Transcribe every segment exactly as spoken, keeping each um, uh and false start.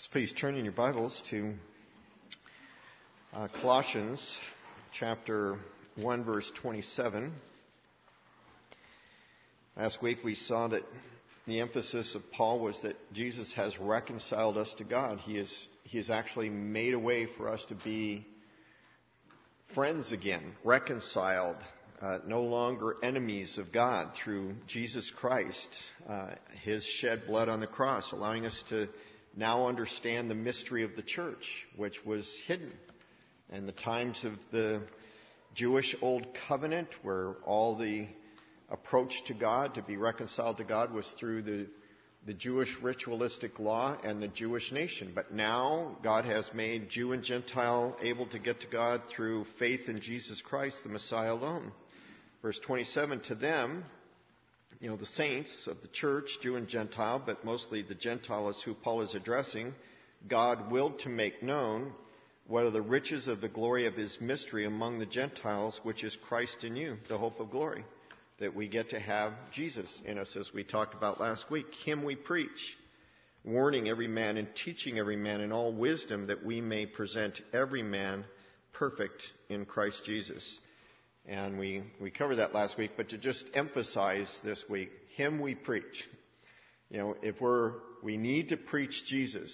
So please turn in your Bibles to uh, Colossians chapter one, verse twenty-seven. Last week we saw that the emphasis of Paul was that Jesus has reconciled us to God. He is, he has actually made a way for us to be friends again, reconciled, uh, no longer enemies of God through Jesus Christ, uh, His shed blood on the cross, allowing us to now understand the mystery of the church, which was hidden. And the times of the Jewish Old Covenant, where all the approach to God, to be reconciled to God, was through the, the Jewish ritualistic law and the Jewish nation. But now God has made Jew and Gentile able to get to God through faith in Jesus Christ, the Messiah alone. Verse twenty-seven, to them, you know, the saints of the church, Jew and Gentile, but mostly the Gentile is who Paul is addressing, God willed to make known what are the riches of the glory of His mystery among the Gentiles, which is Christ in you, the hope of glory. That we get to have Jesus in us, as we talked about last week. Him we preach, warning every man and teaching every man in all wisdom, that we may present every man perfect in Christ Jesus. And we, we covered that last week, but to just emphasize this week, Him we preach. You know, if we're, we need to preach Jesus.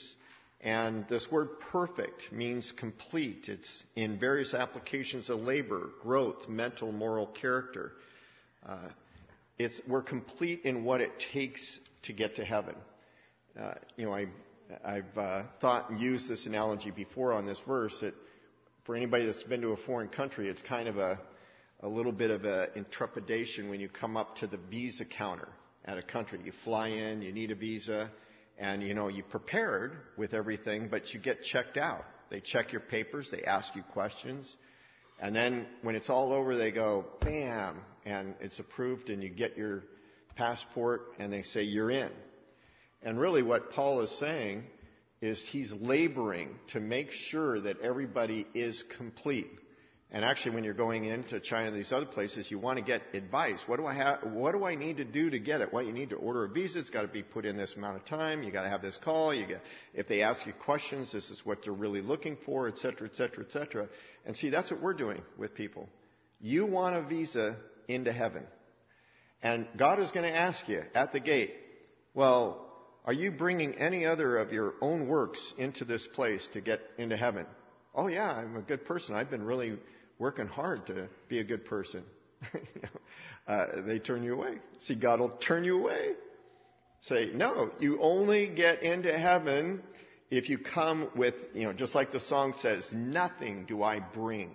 And this word perfect means complete. It's in various applications of labor, growth, mental, moral character. Uh, it's, we're complete in what it takes to get to heaven. Uh, you know, I, I've uh, thought and used this analogy before on this verse, that for anybody that's been to a foreign country, it's kind of a a little bit of a intrepidation when you come up to the visa counter at a country. You fly in, you need a visa, and you know, you prepared with everything, but you get checked out. They check your papers, they ask you questions, and then when it's all over, they go, bam, and it's approved, and you get your passport, and they say, you're in. And really what Paul is saying is he's laboring to make sure that everybody is complete. And actually, when you're going into China and these other places, you want to get advice. What do I have? What do I need to do to get it? Well, you need to order a visa. It's got to be put in this amount of time. You got to have this call. You get, if they ask you questions, this is what they're really looking for, et cetera, et cetera, et cetera. And see, that's what we're doing with people. You want a visa into heaven, and God is going to ask you at the gate, well, are you bringing any other of your own works into this place to get into heaven? Oh yeah, I'm a good person. I've been really working hard to be a good person. you know, uh, they turn you away. See, God will turn you away. Say, no, you only get into heaven if you come with, you know, just like the song says, nothing do I bring,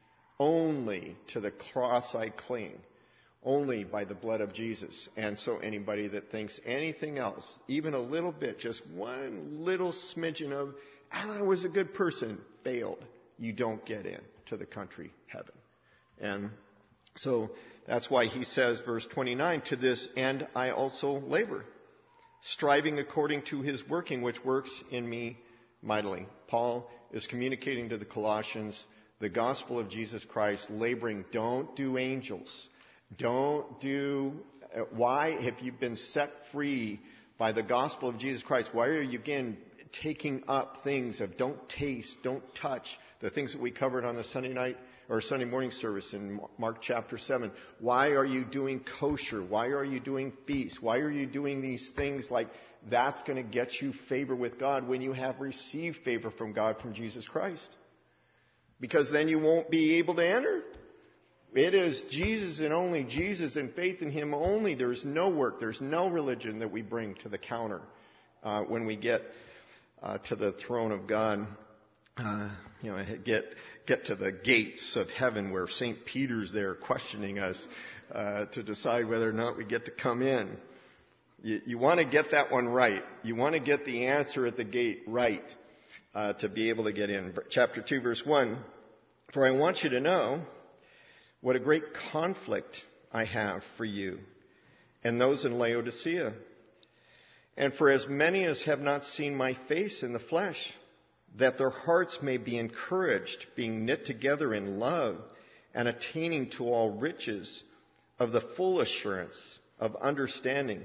only to the cross I cling, only by the blood of Jesus. And so anybody that thinks anything else, even a little bit, just one little smidgen of, and I was a good person, failed, you don't get in to the country heaven. And so that's why he says, verse twenty-nine, to this end I also labor, striving according to His working, which works in me mightily. Paul is communicating to the Colossians the gospel of Jesus Christ, laboring. Don't do angels. Don't do, why have you been set free by the gospel of Jesus Christ? Why are you again taking up things of don't taste, don't touch, the things that we covered on the Sunday night or Sunday morning service in Mark chapter seven. Why are you doing kosher? Why are you doing feasts? Why are you doing these things like that's going to get you favor with God when you have received favor from God from Jesus Christ? Because then you won't be able to enter. It is Jesus and only Jesus and faith in Him only. There's no work, there's no religion that we bring to the counter uh, when we get Uh, to the throne of God, uh, you know, get get to the gates of heaven where Saint Peter's there questioning us uh, to decide whether or not we get to come in. You, you want to get that one right. You want to get the answer at the gate right uh, to be able to get in. Chapter two, verse one, for I want you to know what a great conflict I have for you and those in Laodicea. And for as many as have not seen my face in the flesh, that their hearts may be encouraged, being knit together in love, and attaining to all riches of the full assurance of understanding,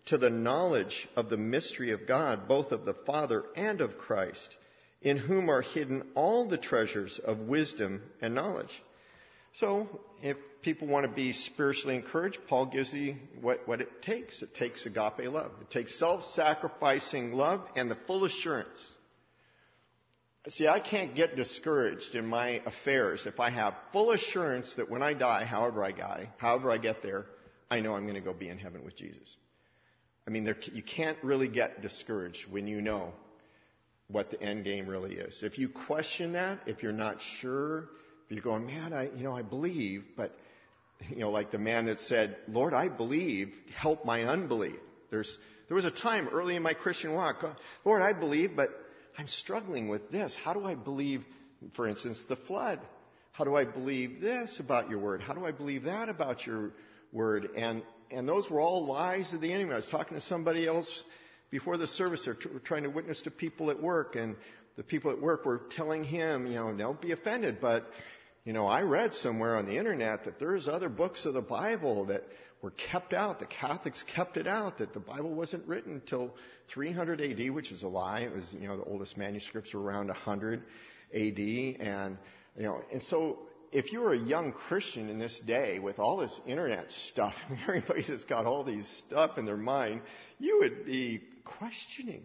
to the knowledge of the mystery of God, both of the Father and of Christ, in whom are hidden all the treasures of wisdom and knowledge. So, if people want to be spiritually encouraged, Paul gives you what, what it takes. It takes agape love. It takes self-sacrificing love and the full assurance. See, I can't get discouraged in my affairs if I have full assurance that when I die, however I die, however I get there, I know I'm going to go be in heaven with Jesus. I mean, there, you can't really get discouraged when you know what the end game really is. If you question that, if you're not sure, if you're going, man, I, you know, I believe, but, you know, like the man that said, Lord, I believe, help my unbelief. There's, there was a time early in my Christian walk, Lord, I believe, but I'm struggling with this. How do I believe, for instance, the flood? How do I believe this about your word? How do I believe that about your word? And, and those were all lies of the enemy. I was talking to somebody else before the service. They're t- trying to witness to people at work, and the people at work were telling him, you know, don't be offended, but, you know, I read somewhere on the internet that there's other books of the Bible that were kept out. The Catholics kept it out, that the Bible wasn't written until three hundred A D, which is a lie. It was, you know, the oldest manuscripts were around one hundred A D. And, you know, and so if you were a young Christian in this day with all this internet stuff, everybody that's got all these stuff in their mind, you would be questioning.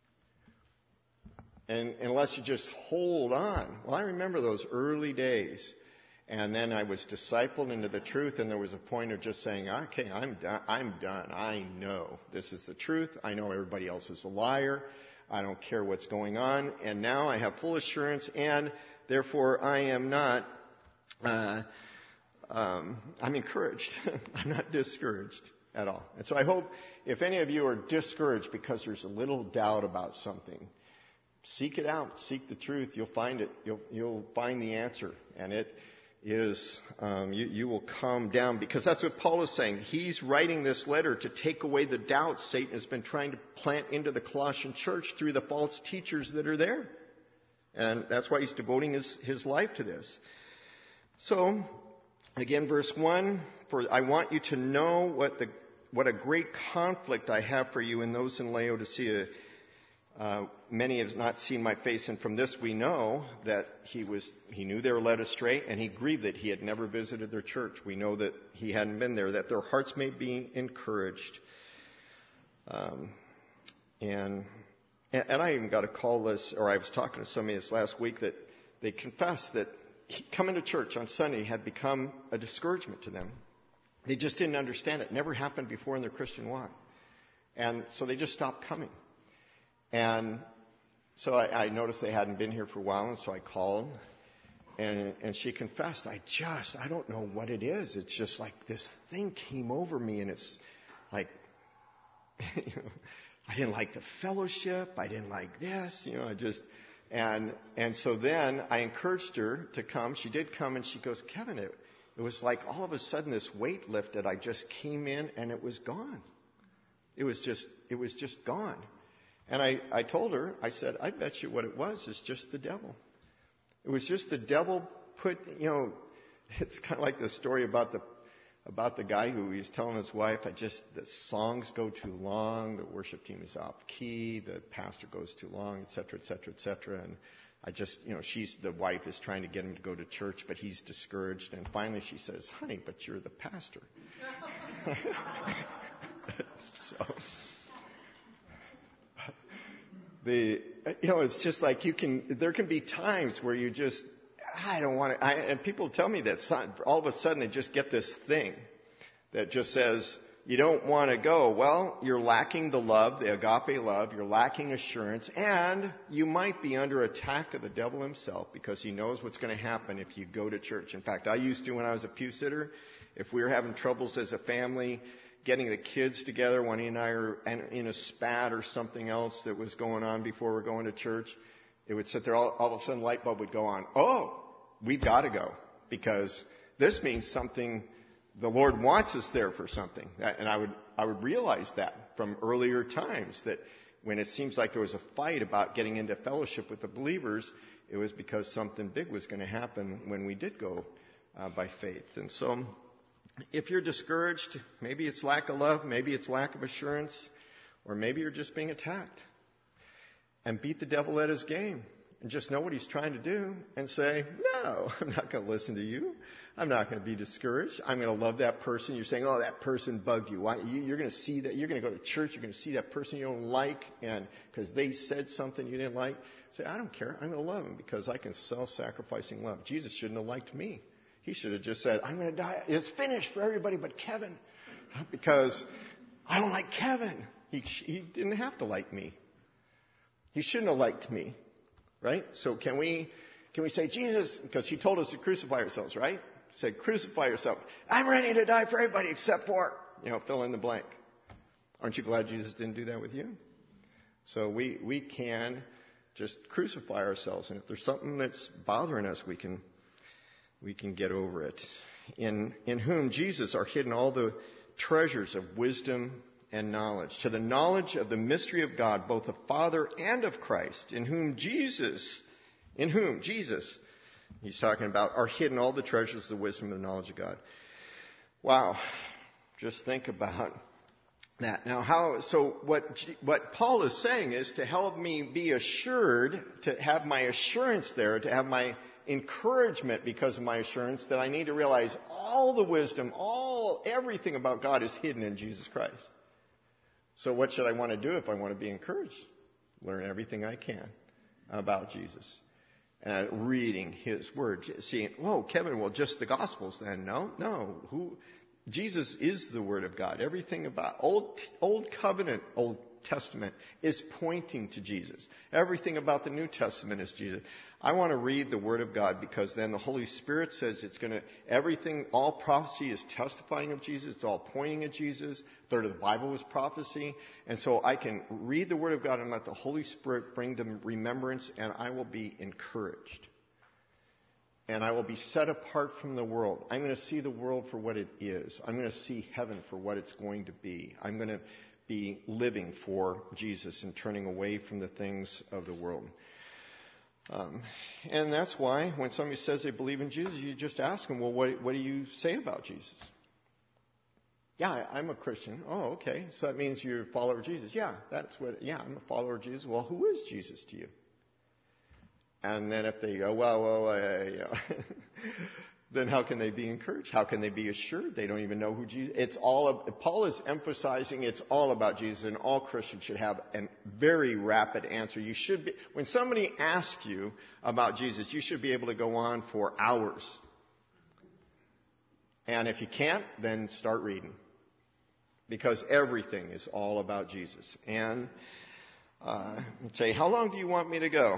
And unless you just hold on. Well, I remember those early days. And then I was discipled into the truth, and there was a point of just saying, okay, I'm done. I'm done. I know this is the truth. I know everybody else is a liar. I don't care what's going on. And now I have full assurance, and therefore I am not, uh, um, I'm encouraged. I'm not discouraged at all. And so I hope if any of you are discouraged because there's a little doubt about something, seek it out. Seek the truth. You'll find it. You'll, you'll find the answer. And it is, um, you, you will calm down, because that's what Paul is saying. He's writing this letter to take away the doubts Satan has been trying to plant into the Colossian church through the false teachers that are there. And that's why he's devoting his, his life to this. So, again, verse one, for I want you to know what the what a great conflict I have for you and those in Laodicea. Uh, many have not seen my face, and from this we know that he was he knew they were led astray, and he grieved that he had never visited their church. We know that he hadn't been there, that their hearts may be encouraged. Um, and, and and I even got a call this, or I was talking to somebody this last week, that they confessed that coming to church on Sunday had become a discouragement to them. They just didn't understand it. It never happened before in their Christian walk, and so they just stopped coming. And so I, I noticed they hadn't been here for a while, and so I called, and, and she confessed, I just, I don't know what it is. It's just like this thing came over me, and it's like, you know, I didn't like the fellowship. I didn't like this, you know, I just, and, and so then I encouraged her to come. She did come, and she goes, Kevin, it, it was like all of a sudden this weight lifted. I just came in, and it was gone. It was just, it was just gone. And I, I told her, I said, I bet you what it was is just the devil. It was just the devil put, you know, it's kind of like the story about the about the guy who he's telling his wife, I just, the songs go too long, the worship team is off key, the pastor goes too long, et cetera, et cetera, et cetera. And I just, you know, she's, the wife is trying to get him to go to church, but he's discouraged. And finally she says, honey, but you're the pastor. so... The, you know, it's just like you can, there can be times where you just, I don't want to, I, and people tell me that all of a sudden they just get this thing that just says, you don't want to go. Well, you're lacking the love, the agape love, you're lacking assurance, and you might be under attack of the devil himself, because he knows what's going to happen if you go to church. In fact, I used to, when I was a pew sitter, if we were having troubles as a family, getting the kids together, when he and I are in a spat or something else that was going on before we're going to church, it would sit there, all, all of a sudden light bulb would go on. Oh, we've got to go, because this means something, the Lord wants us there for something. And I would, I would realize that from earlier times, that when it seems like there was a fight about getting into fellowship with the believers, it was because something big was going to happen when we did go uh, by faith. And so if you're discouraged, maybe it's lack of love, maybe it's lack of assurance, or maybe you're just being attacked. And beat the devil at his game. And just know what he's trying to do and say, no, I'm not going to listen to you. I'm not going to be discouraged. I'm going to love that person. You're saying, oh, that person bugged you. Why? You're going to see that. You're going to go to church. You're going to see that person you don't like, and because they said something you didn't like. Say, I don't care. I'm going to love him because I can self-sacrificing love. Jesus shouldn't have liked me. He should have just said, I'm going to die. It's finished for everybody but Kevin because I don't like Kevin. He, he didn't have to like me. He shouldn't have liked me. Right? So can we can we say, Jesus, because he told us to crucify ourselves, right? He said, crucify yourself. I'm ready to die for everybody except for, you know, fill in the blank. Aren't you glad Jesus didn't do that with you? So we, we can just crucify ourselves. And if there's something that's bothering us, we can we can get over it. In in whom Jesus are hidden all the treasures of wisdom and knowledge, to the knowledge of the mystery of God, both the Father and of Christ, in whom Jesus, in whom Jesus, he's talking about, are hidden all the treasures of the wisdom and the knowledge of God. Wow. Just think about that. Now, how, so what, what Paul is saying is to help me be assured, to have my assurance there, to have my encouragement because of my assurance, that I need to realize all the wisdom, all, everything about God is hidden in Jesus Christ. So what should I want to do if I want to be encouraged? Learn everything I can about Jesus. Uh, reading His Word. Seeing, whoa, Kevin, well, just the Gospels then. No, no. Who? Jesus is the Word of God. Everything about Old, Old Covenant, Old Testament is pointing to Jesus. Everything about the New Testament is Jesus. I want to read the Word of God because then the Holy Spirit says it's going to, everything, all prophecy is testifying of Jesus. It's all pointing at Jesus. A third of the Bible is prophecy. And so I can read the Word of God and let the Holy Spirit bring to remembrance, and I will be encouraged. And I will be set apart from the world. I'm going to see the world for what it is. I'm going to see heaven for what it's going to be. I'm going to be living for Jesus and turning away from the things of the world. Um, and that's why when somebody says they believe in Jesus, you just ask them, well, what, what do you say about Jesus? Yeah, I, I'm a Christian. Oh, okay. So that means you're a follower of Jesus. Yeah, that's what, yeah, I'm a follower of Jesus. Well, who is Jesus to you? And then if they go, well, well, uh, you know, then how can they be encouraged? How can they be assured? They don't even know who Jesus is. It's all of, Paul is emphasizing it's all about Jesus, and all Christians should have a very rapid answer. You should be, when somebody asks you about Jesus, you should be able to go on for hours. And if you can't, then start reading. Because everything is all about Jesus. And uh, say, how long do you want me to go?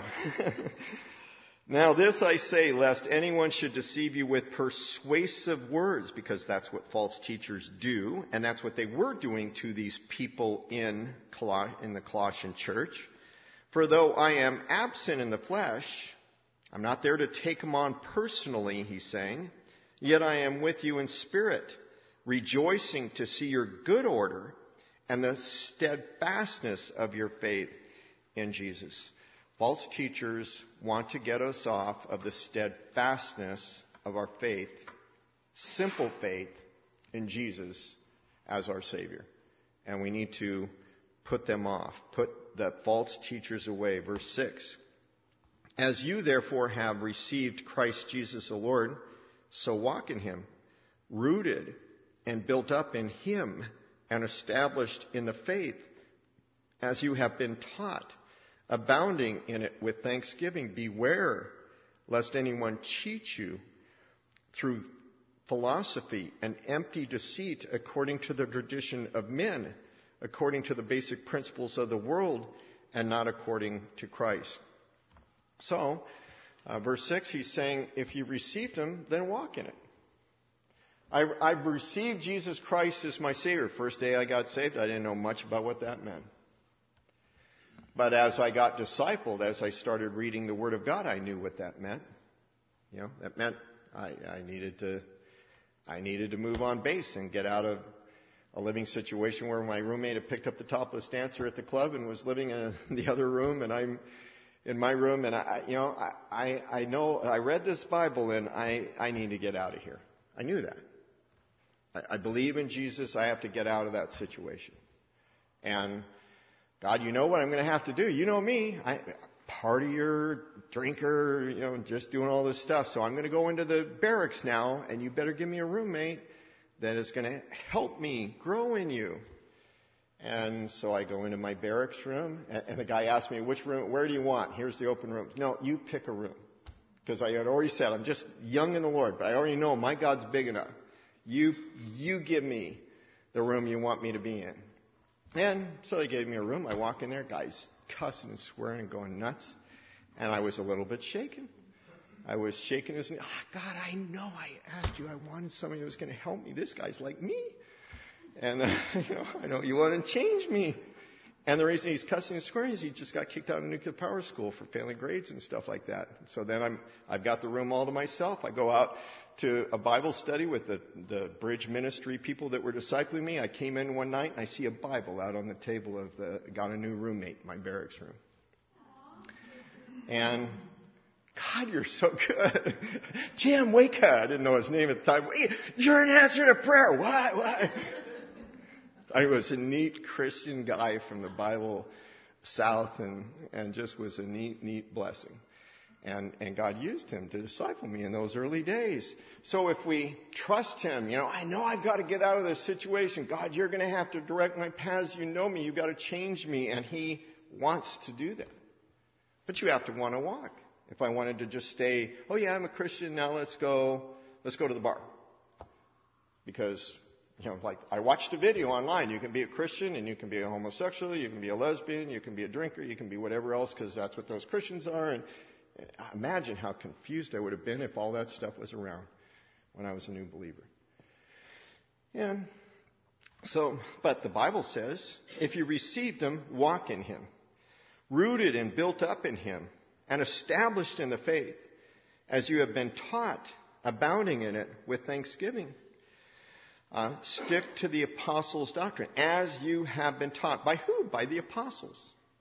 Now this I say, lest anyone should deceive you with persuasive words, because that's what false teachers do, and that's what they were doing to these people in, Col- in the Colossian church. For though I am absent in the flesh, I'm not there to take them on personally, he's saying, yet I am with you in spirit, rejoicing to see your good order and the steadfastness of your faith in Jesus. False teachers want to get us off of the steadfastness of our faith, simple faith in Jesus as our Savior. And we need to put them off, put the false teachers away. Verse six, as you therefore have received Christ Jesus the Lord, so walk in Him, rooted and built up in Him and established in the faith as you have been taught, abounding in it with thanksgiving. Beware lest anyone cheat you through philosophy and empty deceit, according to the tradition of men, according to the basic principles of the world, and not according to Christ. So, uh, verse six, he's saying, if you received Him, then walk in it. I, I've received Jesus Christ as my Savior. First day I got saved, I didn't know much about what that meant. But as I got discipled, as I started reading the Word of God, I knew what that meant. You know, that meant I, I needed to, I needed to move on base and get out of a living situation where my roommate had picked up the topless dancer at the club and was living in the other room, and I'm in my room, and I, you know, I, I know I read this Bible, and I, I need to get out of here. I knew that. I, I believe in Jesus. I have to get out of that situation. And God, you know what I'm going to have to do. You know me. I, partier, drinker, you know, just doing all this stuff. So I'm going to go into the barracks now, and you better give me a roommate that is going to help me grow in you. And so I go into my barracks room, and, and the guy asked me, which room, where do you want? Here's the open rooms. No, you pick a room. Because I had already said, I'm just young in the Lord, but I already know my God's big enough. You, you give me the room you want me to be in. And so they gave me a room. I walk in there, guys cussing and swearing and going nuts. And I was a little bit shaken. I was shaking his knee. Oh, God, I know I asked you. I wanted somebody who was going to help me. This guy's like me. And, uh, you know, I know you want to change me. And the reason he's cussing and swearing is he just got kicked out of nuclear power school for failing grades and stuff like that. So then I'm, I've got the room all to myself. I go out to a Bible study with the, the Bridge Ministry people that were discipling me. I came in one night and I see a Bible out on the table of the, got a new roommate in my barracks room. And, God, you're so good. Jim, wake up. I didn't know his name at the time. You're an answer to prayer. What? What? I was a neat Christian guy from the Bible South and, and just was a neat, neat blessing. And, and God used him to disciple me in those early days. So if we trust him, you know, I know I've got to get out of this situation. God, you're going to have to direct my paths. You know me. You've got to change me. And he wants to do that. But you have to want to walk. If I wanted to just stay, oh yeah, I'm a Christian. Now let's go, let's go to the bar. Because, you know, like I watched a video online. You can be a Christian and you can be a homosexual. You can be a lesbian. You can be a drinker. You can be whatever else because that's what those Christians are. And imagine how confused I would have been if all that stuff was around when I was a new believer. And so, but the Bible says, if you received him, walk in him, rooted and built up in him, and established in the faith, as you have been taught, abounding in it with thanksgiving. Uh, stick to the apostles' doctrine, as you have been taught. By who? By the apostles.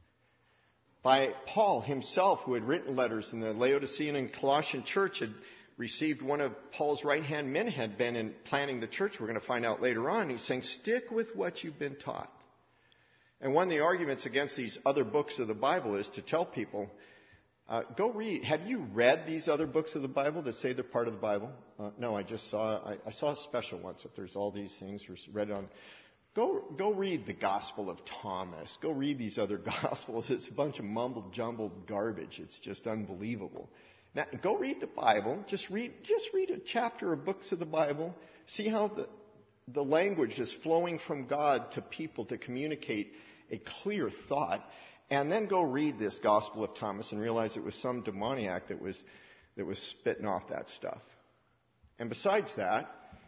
By Paul himself, who had written letters in the Laodicean and Colossian church, had received one of Paul's right-hand men, had been in planning the church. We're going to find out later on. He's saying, stick with what you've been taught. And one of the arguments against these other books of the Bible is to tell people, uh, go read. Have you read these other books of the Bible that say they're part of the Bible? Uh, no, I just saw, I, I saw a special once. If there's all these things read on. Go, go read the Gospel of Thomas. Go read these other Gospels. It's a bunch of mumbled, jumbled garbage. It's just unbelievable. Now, go read the Bible. Just read, just read a chapter of books of the Bible. See how the, the language is flowing from God to people to communicate a clear thought. And then go read this Gospel of Thomas and realize it was some demoniac that was, that was spitting off that stuff. And besides that,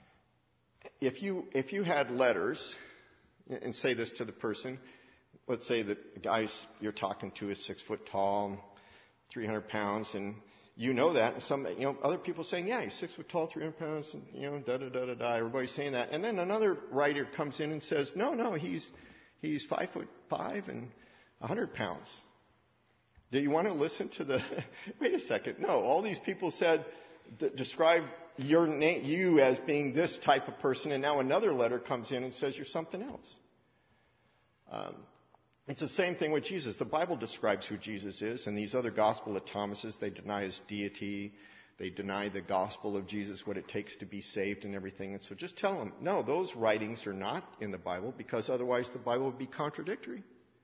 if you, if you had letters, and say this to the person, let's say that the guy you're talking to is six foot tall, three hundred pounds, and you know that, and some, you know, other people saying, yeah, he's six foot tall, three hundred pounds, and, you know, da da da da da. Everybody's saying that, and then another writer comes in and says, no, no, he's he's five foot five and a hundred pounds. Do you want to listen to the? Wait a second. No, all these people said, describe your name, you as being this type of person, and now another letter comes in and says you're something else. Um, it's the same thing with Jesus. The Bible describes who Jesus is, and these other Gospel of Thomases, they deny his deity. They deny the gospel of Jesus, what it takes to be saved and everything. And so just tell them, no, those writings are not in the Bible, because otherwise the Bible would be contradictory.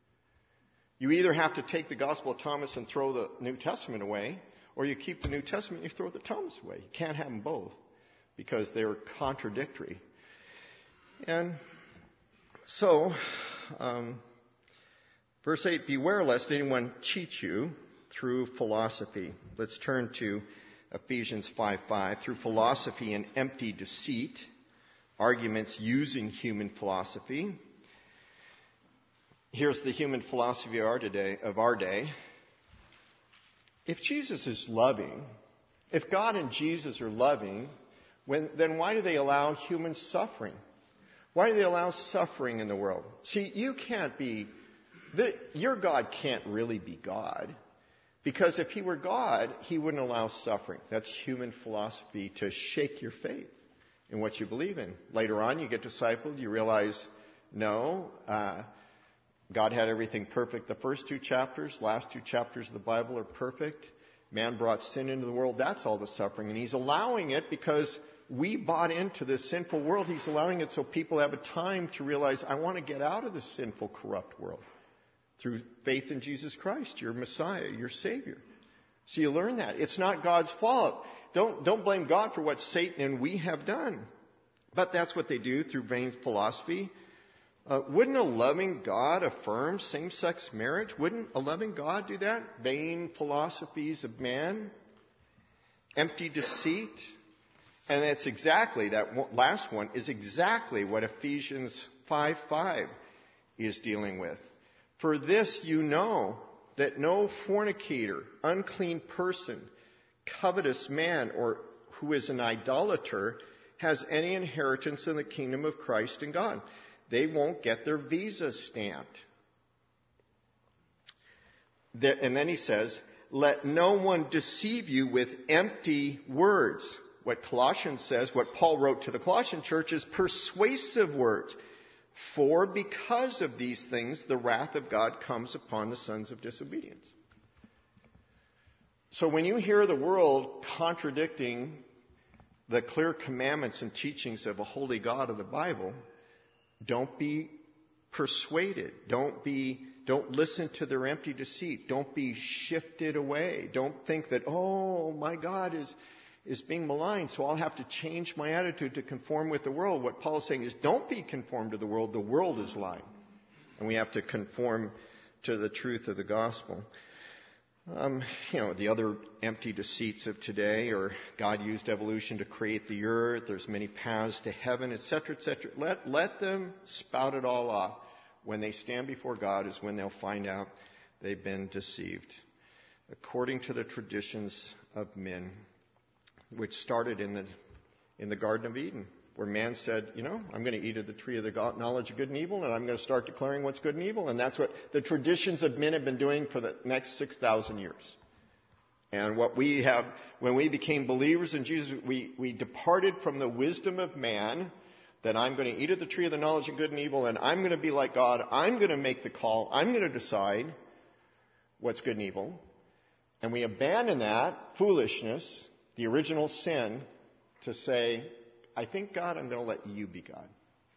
You either have to take the Gospel of Thomas and throw the New Testament away, or you keep the New Testament and you throw the Thomas away. You can't have them both because they're contradictory. And so, um, verse eight, beware lest anyone cheat you through philosophy. Let's turn to Ephesians five five. Through philosophy and empty deceit, arguments using human philosophy. Here's the human philosophy of our day. Of our day. If Jesus is loving, if God and Jesus are loving, when, then why do they allow human suffering? Why do they allow suffering in the world? See, you can't be, the, your God can't really be God. Because if he were God, he wouldn't allow suffering. That's human philosophy to shake your faith in what you believe in. Later on, you get discipled, you realize, no, uh, God had everything perfect. The first two chapters, last two chapters of the Bible are perfect. Man brought sin into the world. That's all the suffering. And he's allowing it because we bought into this sinful world. He's allowing it so people have a time to realize, I want to get out of this sinful, corrupt world through faith in Jesus Christ, your Messiah, your Savior. So you learn that. It's not God's fault. Don't, don't blame God for what Satan and we have done. But that's what they do through vain philosophy. Uh, wouldn't a loving God affirm same-sex marriage? Wouldn't a loving God do that? Vain philosophies of man, empty deceit. And that's exactly, that last one is exactly what Ephesians five five is dealing with. For this you know that no fornicator, unclean person, covetous man, or who is an idolater has any inheritance in the kingdom of Christ and God. They won't get their visa stamped. And then he says, let no one deceive you with empty words. What Colossians says, what Paul wrote to the Colossian church is persuasive words. For because of these things, the wrath of God comes upon the sons of disobedience. So when you hear the world contradicting the clear commandments and teachings of a holy God of the Bible, don't be persuaded. Don't be, don't listen to their empty deceit. Don't be shifted away. Don't think that, oh, my God is, is being maligned, so I'll have to change my attitude to conform with the world. What Paul is saying is, don't be conformed to the world. The world is lying. And we have to conform to the truth of the gospel. Um, you know, the other empty deceits of today, or God used evolution to create the earth, there's many paths to heaven, et cetera, et cetera. Let, let them spout it all off. When they stand before God is when they'll find out they've been deceived. According to the traditions of men, which started in the, in the Garden of Eden, where man said, you know, I'm going to eat of the tree of the knowledge of good and evil, and I'm going to start declaring what's good and evil. And that's what the traditions of men have been doing for the next six thousand years. And what we have, when we became believers in Jesus, we, we departed from the wisdom of man, that I'm going to eat of the tree of the knowledge of good and evil, and I'm going to be like God. I'm going to make the call. I'm going to decide what's good and evil. And we abandon that foolishness, the original sin, to say, I think, God, I'm going to let you be God.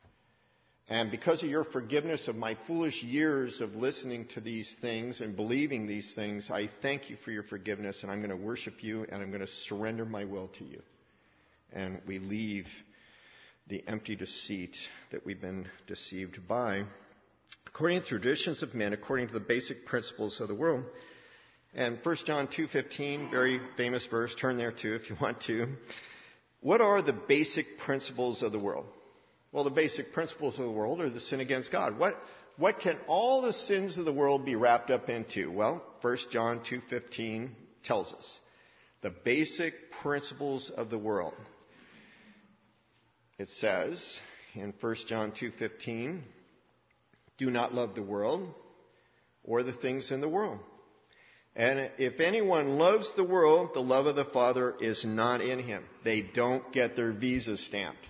And because of your forgiveness of my foolish years of listening to these things and believing these things, I thank you for your forgiveness, and I'm going to worship you, and I'm going to surrender my will to you. And we leave the empty deceit that we've been deceived by, according to traditions of men, according to the basic principles of the world. And First John two fifteen, very famous verse, turn there too if you want to. What are the basic principles of the world? Well, the basic principles of the world are the sin against God. What, what can all the sins of the world be wrapped up into? Well, First John two fifteen tells us the basic principles of the world. It says in First John two fifteen, do not love the world or the things in the world. And if anyone loves the world, the love of the Father is not in him. They don't get their visa stamped.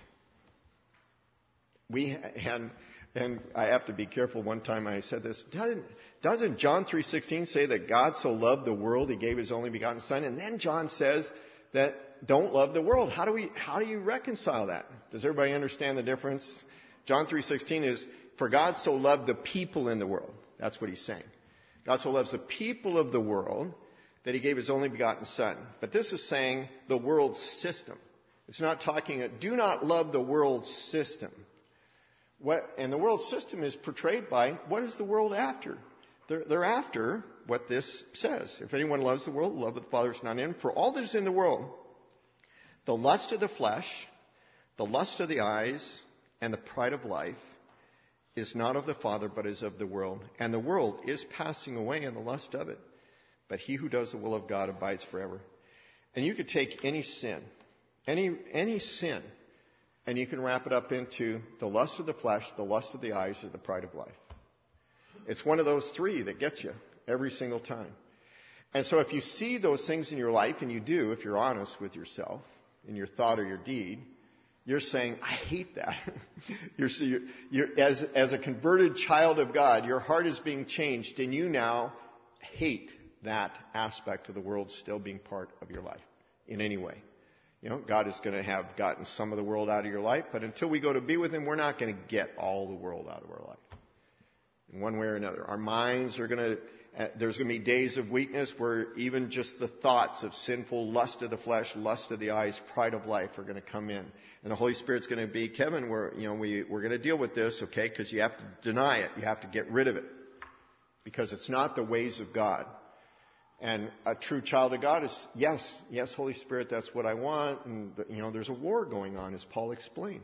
We and and I have to be careful. One time I said this. Doesn't, doesn't John three sixteen say that God so loved the world he gave his only begotten Son? And then John says that don't love the world. How do we? How do you reconcile that? Does everybody understand the difference? John three sixteen is, for God so loved the people in the world. That's what he's saying. God so loves the people of the world that he gave his only begotten Son. But this is saying the world system. It's not talking, do not love the world system. What, and the world system is portrayed by, what is the world after? They're, they're after what this says. If anyone loves the world, the love of the Father is not in him. For all that is in the world, the lust of the flesh, the lust of the eyes, and the pride of life, is not of the Father, but is of the world. And the world is passing away in the lust of it. But he who does the will of God abides forever. And you could take any sin, any, any sin, and you can wrap it up into the lust of the flesh, the lust of the eyes, or the pride of life. It's one of those three that gets you every single time. And so if you see those things in your life, and you do, if you're honest with yourself, in your thought or your deed, You're saying, I hate that. you're, you're, you're, as, as a converted child of God, your heart is being changed, and you now hate that aspect of the world still being part of your life in any way. You know, God is going to have gotten some of the world out of your life, but until we go to be with Him, we're not going to get all the world out of our life. In one way or another. Our minds are going to, uh, there's going to be days of weakness where even just the thoughts of sinful lust of the flesh, lust of the eyes, pride of life are going to come in. And the Holy Spirit's going to be, Kevin, we're, you know, we, we're going to deal with this, okay, because you have to deny it. You have to get rid of it. Because it's not the ways of God. And a true child of God is, yes, yes, Holy Spirit, that's what I want. And, you know, there's a war going on, as Paul explained.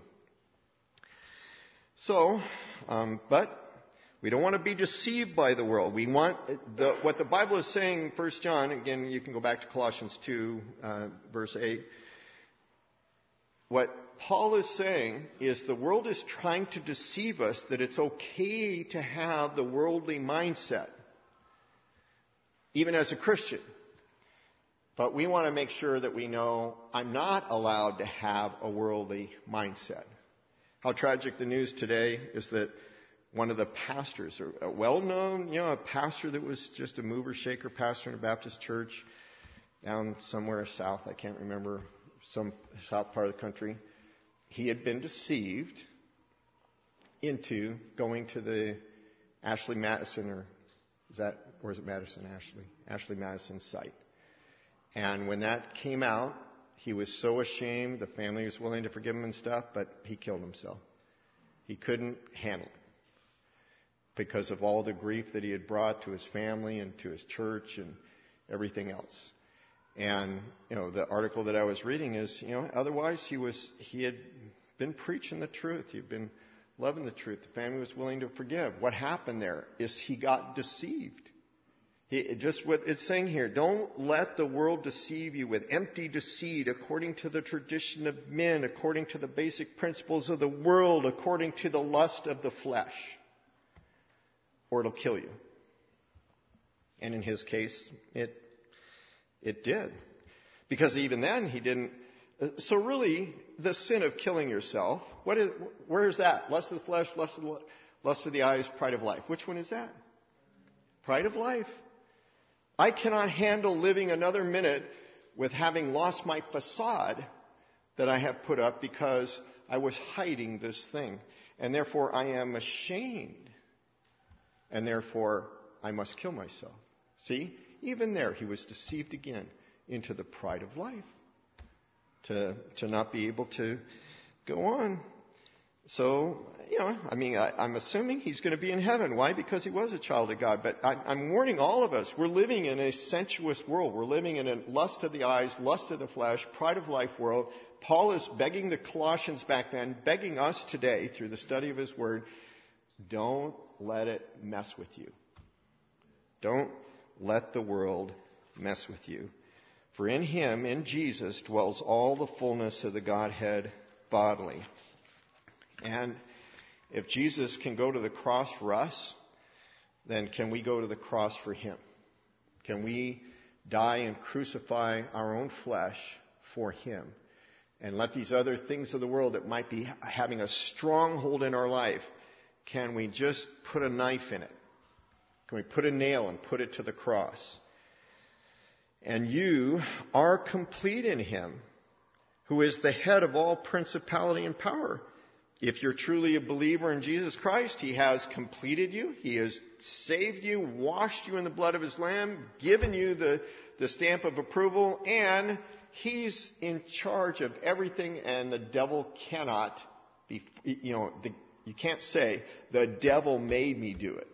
So, um, but we don't want to be deceived by the world. We want, the, what the Bible is saying, First John, again, you can go back to Colossians two, uh, verse eight. What Paul is saying is the world is trying to deceive us that it's okay to have the worldly mindset, even as a Christian. But we want to make sure that we know I'm not allowed to have a worldly mindset. How tragic the news today is that one of the pastors, a well-known, you know, a pastor that was just a mover shaker pastor in a Baptist church down somewhere south, I can't remember, some south part of the country, he had been deceived into going to the Ashley Madison, or is that, or is it Madison Ashley? Ashley Madison site. And when that came out, he was so ashamed, the family was willing to forgive him and stuff, but he killed himself. He couldn't handle it because of all the grief that he had brought to his family and to his church and everything else. And, you know, the article that I was reading is, you know, otherwise he was, he had been preaching the truth. He'd been loving the truth. The family was willing to forgive. What happened there is he got deceived. He, just what it's saying here, don't let the world deceive you with empty deceit according to the tradition of men, according to the basic principles of the world, according to the lust of the flesh. Or it'll kill you. And in his case, it it did. Because even then, he didn't. So really, the sin of killing yourself, what is, where is that? Lust of the flesh, lust of the, lust of the eyes, pride of life. Which one is that? Pride of life. I cannot handle living another minute with having lost my facade that I have put up because I was hiding this thing. And therefore, I am ashamed. And therefore, I must kill myself. See? Even there, he was deceived again into the pride of life. To, to not be able to go on. So, you know, I mean, I, I'm assuming he's going to be in heaven. Why? Because he was a child of God. But I, I'm warning all of us, we're living in a sensuous world. We're living in a lust of the eyes, lust of the flesh, pride of life world. Paul is begging the Colossians back then, begging us today through the study of his word, don't let it mess with you. Don't let the world mess with you. For in him, in Jesus, dwells all the fullness of the Godhead bodily. And if Jesus can go to the cross for us, then can we go to the cross for him? Can we die and crucify our own flesh for him? And let these other things of the world that might be having a stronghold in our life, can we just put a knife in it? Can we put a nail and put it to the cross? And you are complete in him, who is the head of all principality and power. If you're truly a believer in Jesus Christ, he has completed you. He has saved you, washed you in the blood of his Lamb, given you the, the stamp of approval, and he's in charge of everything, and the devil cannot be, you know, the, you can't say, the devil made me do it.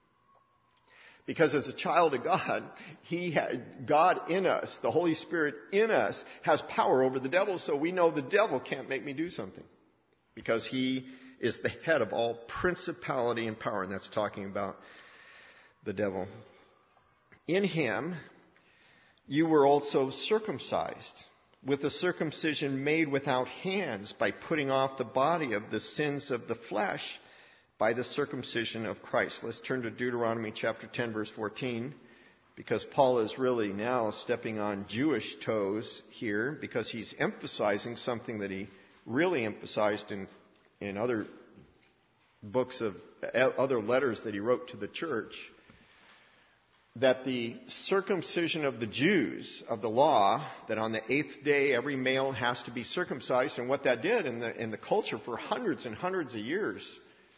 Because as a child of God, he had, God in us, the Holy Spirit in us, has power over the devil, so we know the devil can't make me do something. Because he is the head of all principality and power, and that's talking about the devil. In him, you were also circumcised, with a circumcision made without hands, by putting off the body of the sins of the flesh, by the circumcision of Christ. Let's turn to Deuteronomy chapter ten, verse fourteen, because Paul is really now stepping on Jewish toes here, because he's emphasizing something that he really emphasized in, in other books of other letters that he wrote to the church, that the circumcision of the Jews, of the law, that on the eighth day every male has to be circumcised, and what that did in the, in the culture for hundreds and hundreds of years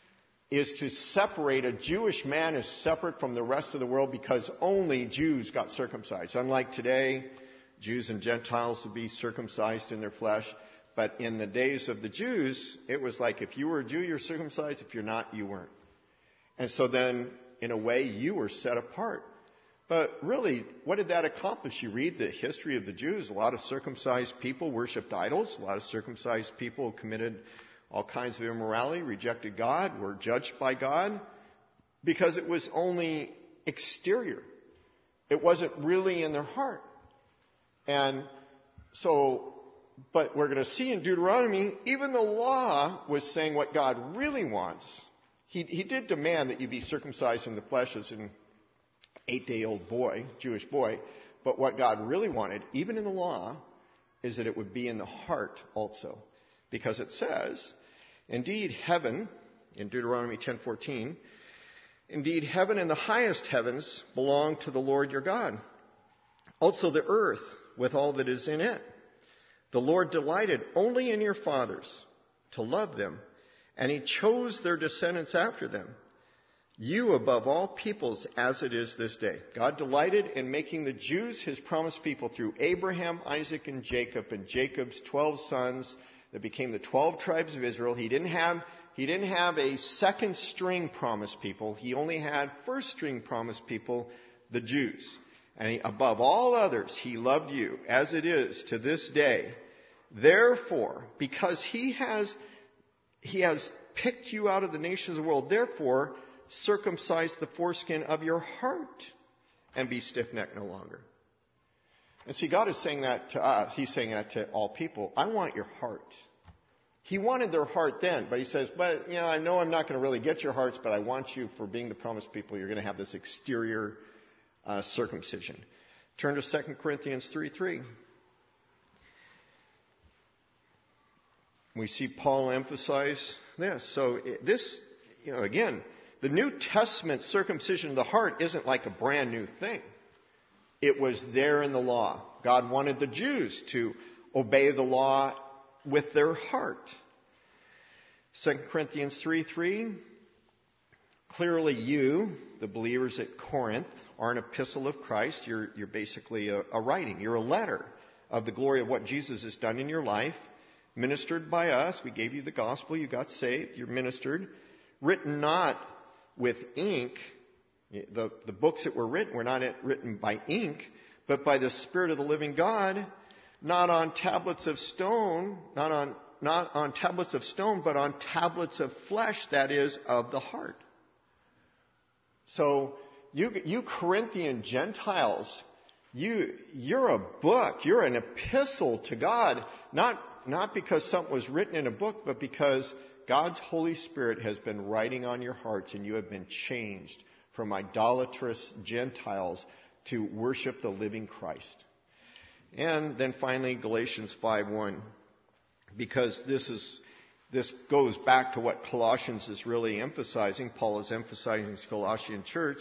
is to separate a Jewish man as separate from the rest of the world, because only Jews got circumcised. Unlike today, Jews and Gentiles would be circumcised in their flesh. But in the days of the Jews, it was like if you were a Jew, you're circumcised. If you're not, you weren't. And so then, in a way, you were set apart. But really, what did that accomplish? You read the history of the Jews. A lot of circumcised people worshipped idols. A lot of circumcised people committed all kinds of immorality, rejected God, were judged by God, because it was only exterior. It wasn't really in their heart. And so, but we're going to see in Deuteronomy, even the law was saying what God really wants. He, he did demand that you be circumcised in the flesh as an eight-day-old boy, Jewish boy. But what God really wanted, even in the law, is that it would be in the heart also. Because it says, indeed heaven, in Deuteronomy ten fourteen, indeed heaven and the highest heavens belong to the Lord your God. Also the earth with all that is in it. The Lord delighted only in your fathers to love them, and he chose their descendants after them, you above all peoples as it is this day. God delighted in making the Jews his promised people through Abraham, Isaac, and Jacob, and Jacob's twelve sons that became the twelve tribes of Israel. He didn't have, he didn't have a second string promised people. He only had first string promised people, the Jews. And he, above all others, he loved you as it is to this day. Therefore, because he has, he has picked you out of the nations of the world, therefore, circumcise the foreskin of your heart and be stiff-necked no longer. And see, God is saying that to us. He's saying that to all people. I want your heart. He wanted their heart then, but he says, but, you know, I know I'm not going to really get your hearts, but I want you, for being the promised people, you're going to have this exterior uh, circumcision. Turn to Second Corinthians three three. We see Paul emphasize this. So this, you know, again, the New Testament circumcision of the heart isn't like a brand new thing. It was there in the law. God wanted the Jews to obey the law with their heart. Second Corinthians three three. Clearly you, the believers at Corinth, are an epistle of Christ. You're, you're basically a, a writing. You're a letter of the glory of what Jesus has done in your life. Ministered by us. We gave you the gospel. You got saved. You're ministered. Written not with ink. The, the books that were written were not written by ink, but by the Spirit of the living God, not on tablets of stone, not on, not on tablets of stone, but on tablets of flesh, that is, of the heart. So, you, you Corinthian Gentiles, you, you're a book, you're an epistle to God, not, not because something was written in a book, but because God's Holy Spirit has been writing on your hearts and you have been changed from idolatrous Gentiles to worship the living Christ. And then finally, Galatians five one, because this is this goes back to what Colossians is really emphasizing. Paul is emphasizing to the Colossian church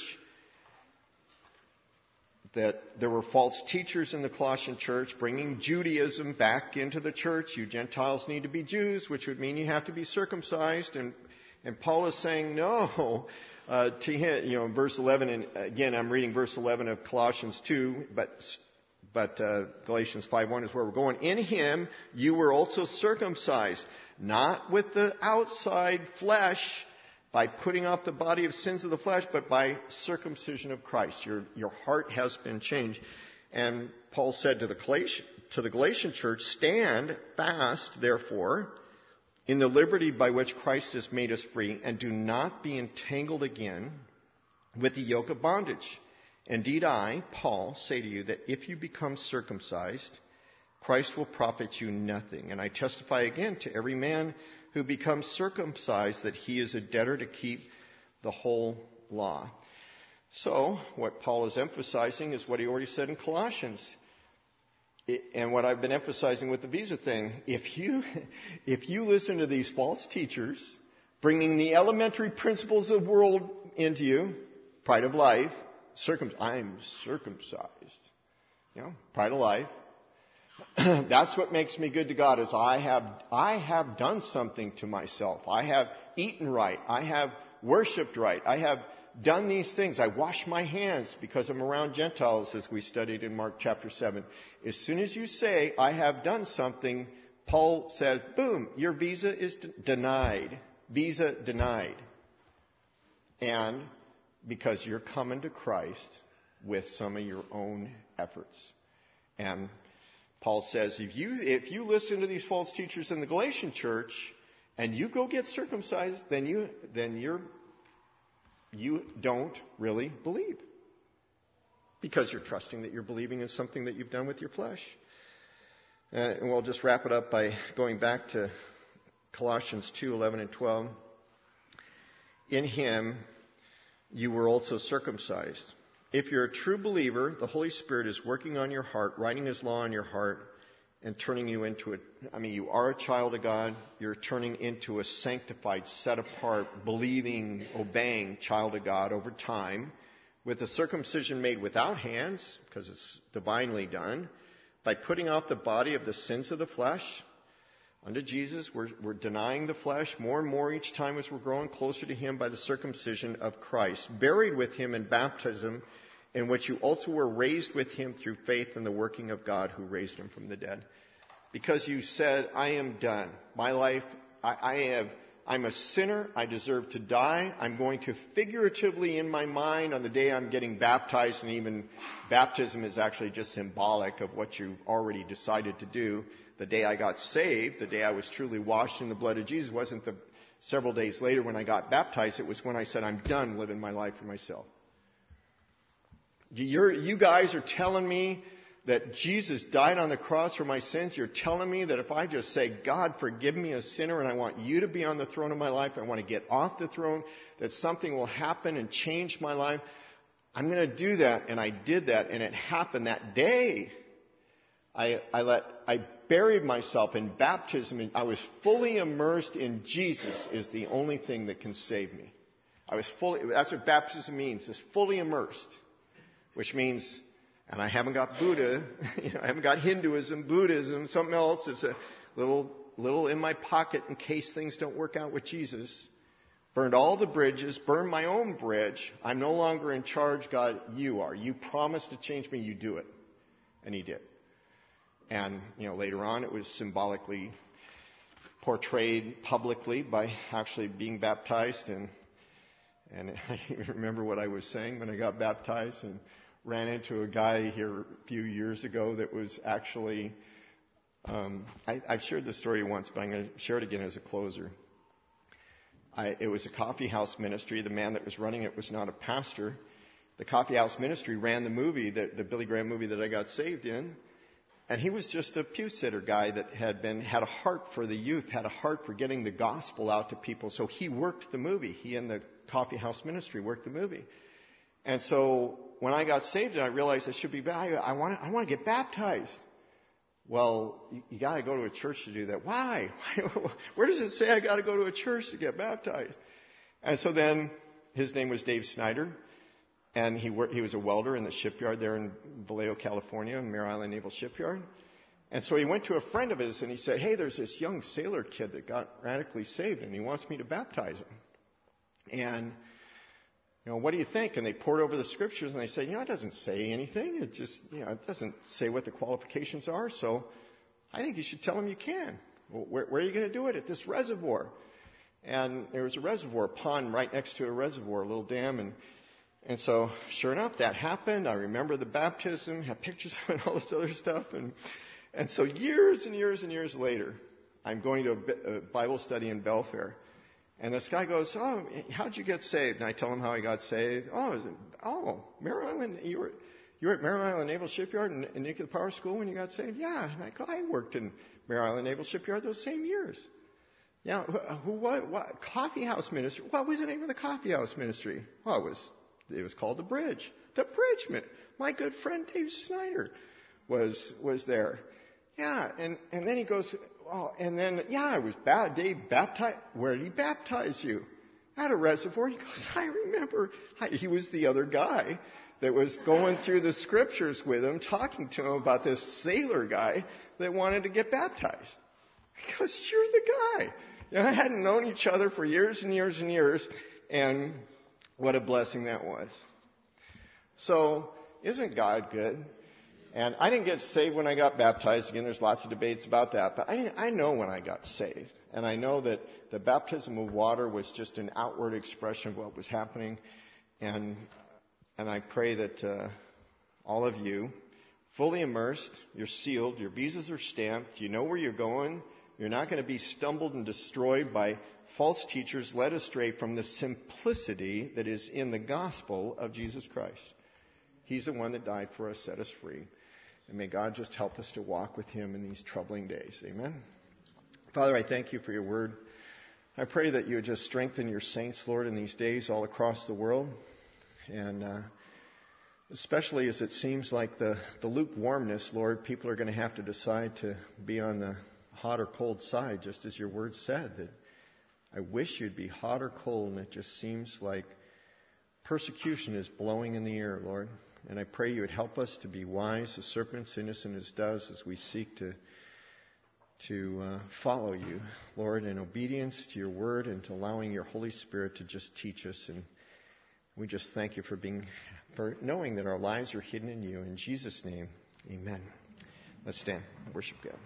that there were false teachers in the Colossian church bringing Judaism back into the church. You Gentiles need to be Jews, which would mean you have to be circumcised. And, and Paul is saying, no, uh, to him, you know, in verse eleven, and again, I'm reading verse eleven of Colossians two, but But uh, Galatians five one is where we're going. In him you were also circumcised, not with the outside flesh, by putting off the body of sins of the flesh, but by circumcision of Christ. Your, your heart has been changed. And Paul said to the Galatian, to the Galatian church, stand fast, therefore, in the liberty by which Christ has made us free, and do not be entangled again with the yoke of bondage. Indeed, I, Paul, say to you that if you become circumcised, Christ will profit you nothing. And I testify again to every man who becomes circumcised that he is a debtor to keep the whole law. So, what Paul is emphasizing is what he already said in Colossians. And what I've been emphasizing with the visa thing, if you, if you listen to these false teachers, bringing the elementary principles of the world into you, pride of life, circum, I'm circumcised, you know, pride of life. That's what makes me good to God, is I have, I have done something to myself. I have eaten right. I have worshipped right. I have done these things. I wash my hands because I'm around Gentiles, as we studied in Mark chapter seven. As soon as you say, I have done something, Paul says, boom, your visa is de- denied. Visa denied. And because you're coming to Christ with some of your own efforts. And Paul says, if you, if you listen to these false teachers in the Galatian church and you go get circumcised, then you, then you're, you don't really believe. Because you're trusting that you're believing in something that you've done with your flesh. Uh, and we'll just wrap it up by going back to Colossians two, eleven and twelve. In him you were also circumcised. If you're a true believer, the Holy Spirit is working on your heart, writing his law on your heart, and turning you into a, I mean, you are a child of God. You're turning into a sanctified, set apart, believing, obeying child of God over time, with the circumcision made without hands, because it's divinely done, by putting off the body of the sins of the flesh. Unto Jesus, we're, we're denying the flesh more and more each time as we're growing closer to him by the circumcision of Christ. Buried with him in baptism, in which you also were raised with him through faith in the working of God who raised him from the dead. Because you said, I am done. My life, I, I have, I'm a sinner. I deserve to die. I'm going to figuratively in my mind on the day I'm getting baptized, and even baptism is actually just symbolic of what you already decided to do. The day I got saved, the day I was truly washed in the blood of Jesus, wasn't the several days later when I got baptized. It was when I said, I'm done living my life for myself. You're, you guys are telling me that Jesus died on the cross for my sins. You're telling me that if I just say, God, forgive me, a sinner, and I want you to be on the throne of my life, I want to get off the throne, that something will happen and change my life. I'm going to do that. And I did that, and it happened that day. I, I let, I buried myself in baptism, and I was fully immersed in Jesus is the only thing that can save me. I was fully, that's what baptism means, is fully immersed, which means, and I haven't got Buddha, you know, I haven't got Hinduism, Buddhism, something else. It's a little, little in my pocket in case things don't work out with Jesus. Burned all the bridges, burned my own bridge. I'm no longer in charge, God, you are. You promised to change me, you do it. And he did. And, you know, later on it was symbolically portrayed publicly by actually being baptized. And, and I remember what I was saying when I got baptized and ran into a guy here a few years ago that was actually, um, I, I've shared this story once, but I'm going to share it again as a closer. I, it was a coffee house ministry. The man that was running it was not a pastor. The coffee house ministry ran the movie, the, the Billy Graham movie that I got saved in. And he was just a pew sitter guy that had been, had a heart for the youth, had a heart for getting the gospel out to people. So he worked the movie. He and the coffee house ministry worked the movie. And so when I got saved and I realized I should be, I, I want to, I want to get baptized. Well, you, you got to go to a church to do that. Why? Where does it say I got to go to a church to get baptized? And so then his name was Dave Snyder. And he worked, he was a welder in the shipyard there in Vallejo, California, in Mare Island Naval Shipyard. And so he went to a friend of his and he said, hey, there's this young sailor kid that got radically saved and he wants me to baptize him. And, you know, what do you think? And they poured over the scriptures and they said, you know, it doesn't say anything. It just, you know, it doesn't say what the qualifications are. So I think you should tell him you can. Well, where, where are you going to do it? At this reservoir. And there was a reservoir, a pond right next to a reservoir, a little dam. And And so, sure enough, that happened. I remember the baptism, have pictures of it, all this other stuff. And, and so years and years and years later, I'm going to a, a Bible study in Belfair. And this guy goes, oh, how'd you get saved? And I tell him how I got saved. Oh, oh, Mare Island, you were, you were at Mare Island Naval Shipyard in, in Nuclear Power School when you got saved? Yeah. And I go, I worked in Mare Island Naval Shipyard those same years. Yeah, who, what, what, coffee house ministry? What was the name of the coffee house ministry? Well, it was... It was called The Bridge. The Bridge. My good friend Dave Snyder. was was there. Yeah, and, and then he goes, oh, and then, yeah, I was ba- Dave baptized. Where did he baptize you? At a reservoir. He goes, I remember. He was the other guy that was going through the scriptures with him, talking to him about this sailor guy that wanted to get baptized. He goes, you're the guy. You know, I hadn't known each other for years and years and years, and what a blessing that was. So, isn't God good? And I didn't get saved when I got baptized. Again, there's lots of debates about that. But I, I know when I got saved. And I know that the baptism of water was just an outward expression of what was happening. And and I pray that uh, all of you, fully immersed, you're sealed, your visas are stamped, you know where you're going. You're not going to be stumbled and destroyed by false teachers led astray from the simplicity that is in the gospel of Jesus Christ. He's the one that died for us, set us free. And may God just help us to walk with him in these troubling days. Amen. Father, I thank you for your word. I pray that you would just strengthen your saints, Lord, in these days all across the world. And uh, especially as it seems like the, the lukewarmness, Lord, people are going to have to decide to be on the hot or cold side, just as your word said. That I wish you'd be hot or cold, and it just seems like persecution is blowing in the air, Lord. And I pray you would help us to be wise as serpents, innocent as doves, as we seek to to uh, follow you, Lord, in obedience to your word and to allowing your Holy Spirit to just teach us. And we just thank you for being, for knowing that our lives are hidden in you. In Jesus' name, amen. Let's stand and worship God.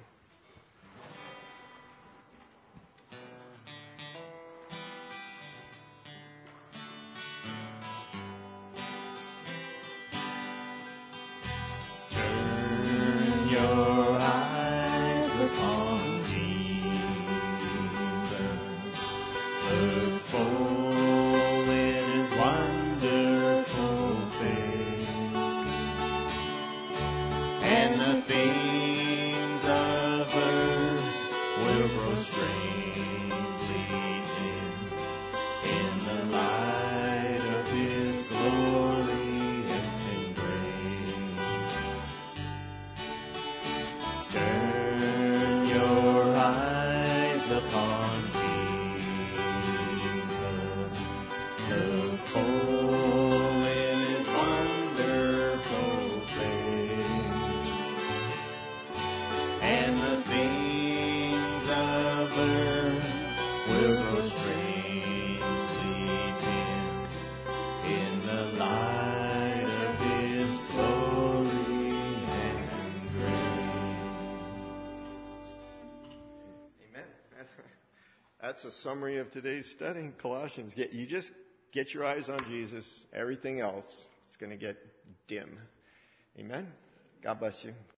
That's a summary of today's study in Colossians. Get, you just get your eyes on Jesus. Everything else is going to get dim. Amen. God bless you.